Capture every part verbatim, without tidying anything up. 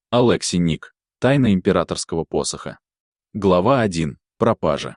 Алексий Ник. Тайна императорского посоха. Глава один. Пропажа.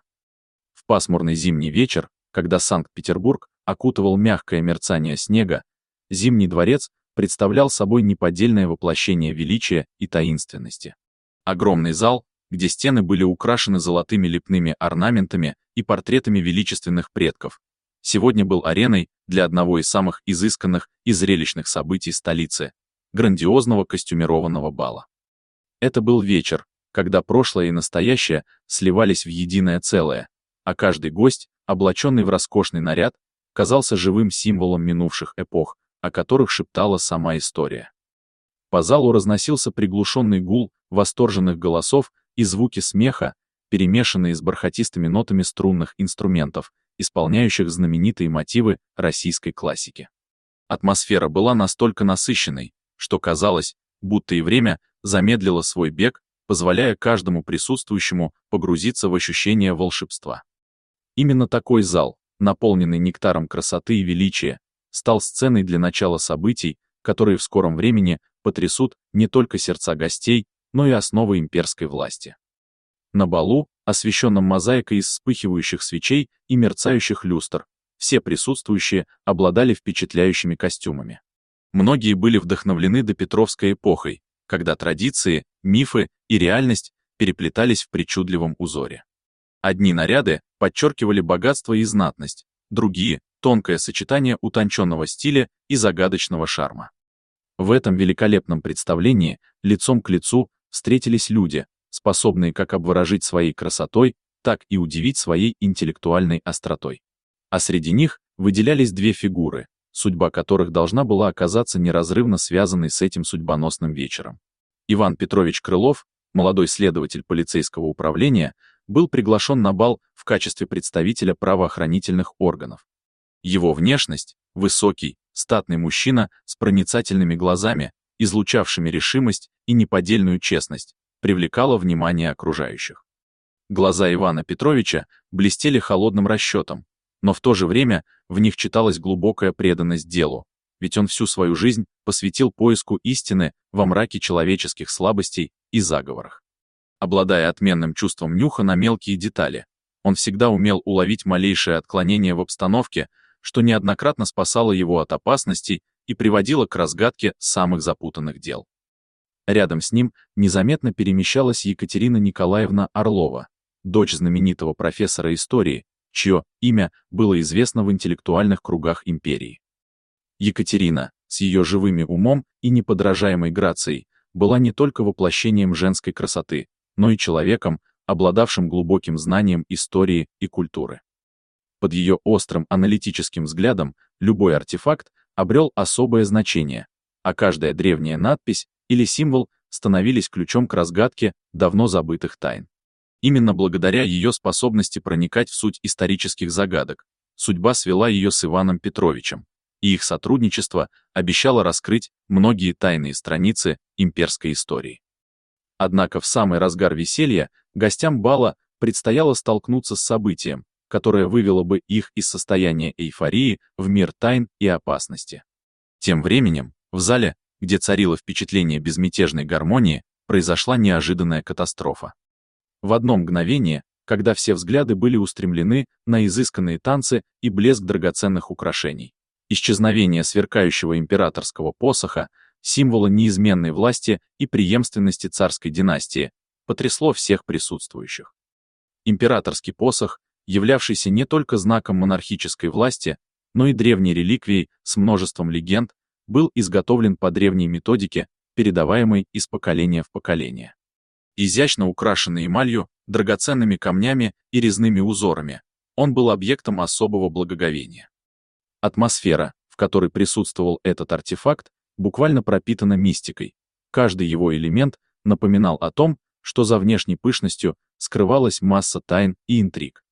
В пасмурный зимний вечер, когда Санкт-Петербург окутывал мягкое мерцание снега, Зимний дворец представлял собой неподдельное воплощение величия и таинственности. Огромный зал, где стены были украшены золотыми лепными орнаментами и портретами величественных предков, сегодня был ареной для одного из самых изысканных и зрелищных событий столицы — грандиозного костюмированного бала. Это был вечер, когда прошлое и настоящее сливались в единое целое, а каждый гость, облаченный в роскошный наряд, казался живым символом минувших эпох, о которых шептала сама история. По залу разносился приглушенный гул восторженных голосов и звуки смеха, перемешанные с бархатистыми нотами струнных инструментов, исполняющих знаменитые мотивы российской классики. Атмосфера была настолько насыщенной, что казалось, будто и время замедлило свой бег, позволяя каждому присутствующему погрузиться в ощущение волшебства. Именно такой зал, наполненный нектаром красоты и величия, стал сценой для начала событий, которые в скором времени потрясут не только сердца гостей, но и основы имперской власти. На балу, освещенном мозаикой из вспыхивающих свечей и мерцающих люстр, все присутствующие обладали впечатляющими костюмами. Многие были вдохновлены допетровской эпохой, когда традиции, мифы и реальность переплетались в причудливом узоре. Одни наряды подчеркивали богатство и знатность, другие — тонкое сочетание утонченного стиля и загадочного шарма. В этом великолепном представлении лицом к лицу встретились люди, способные как обворожить своей красотой, так и удивить своей интеллектуальной остротой. А среди них выделялись две фигуры, судьба которых должна была оказаться неразрывно связанной с этим судьбоносным вечером. Иван Петрович Крылов, молодой следователь полицейского управления, был приглашен на бал в качестве представителя правоохранительных органов. Его внешность, высокий, статный мужчина с проницательными глазами, излучавшими решимость и неподдельную честность, привлекала внимание окружающих. Глаза Ивана Петровича блестели холодным расчетом, но в то же время в них читалась глубокая преданность делу, ведь он всю свою жизнь посвятил поиску истины во мраке человеческих слабостей и заговорах. Обладая отменным чувством нюха на мелкие детали, он всегда умел уловить малейшее отклонение в обстановке, что неоднократно спасало его от опасностей и приводило к разгадке самых запутанных дел. Рядом с ним незаметно перемещалась Екатерина Николаевна Орлова, дочь знаменитого профессора истории, чье имя было известно в интеллектуальных кругах империи. Екатерина, с ее живыми умом и неподражаемой грацией, была не только воплощением женской красоты, но и человеком, обладавшим глубоким знанием истории и культуры. Под ее острым аналитическим взглядом любой артефакт обрел особое значение, а каждая древняя надпись или символ становились ключом к разгадке давно забытых тайн. Именно благодаря ее способности проникать в суть исторических загадок, судьба свела ее с Иваном Петровичем, и их сотрудничество обещало раскрыть многие тайные страницы имперской истории. Однако в самый разгар веселья гостям бала предстояло столкнуться с событием, которое вывело бы их из состояния эйфории в мир тайн и опасности. Тем временем, в зале, где царило впечатление безмятежной гармонии, произошла неожиданная катастрофа. В одно мгновение, когда все взгляды были устремлены на изысканные танцы и блеск драгоценных украшений, исчезновение сверкающего императорского посоха, символа неизменной власти и преемственности царской династии, потрясло всех присутствующих. Императорский посох, являвшийся не только знаком монархической власти, но и древней реликвией с множеством легенд, был изготовлен по древней методике, передаваемой из поколения в поколение. Изящно украшенный эмалью, драгоценными камнями и резными узорами, он был объектом особого благоговения. Атмосфера, в которой присутствовал этот артефакт, буквально пропитана мистикой. Каждый его элемент напоминал о том, что за внешней пышностью скрывалась масса тайн и интриг.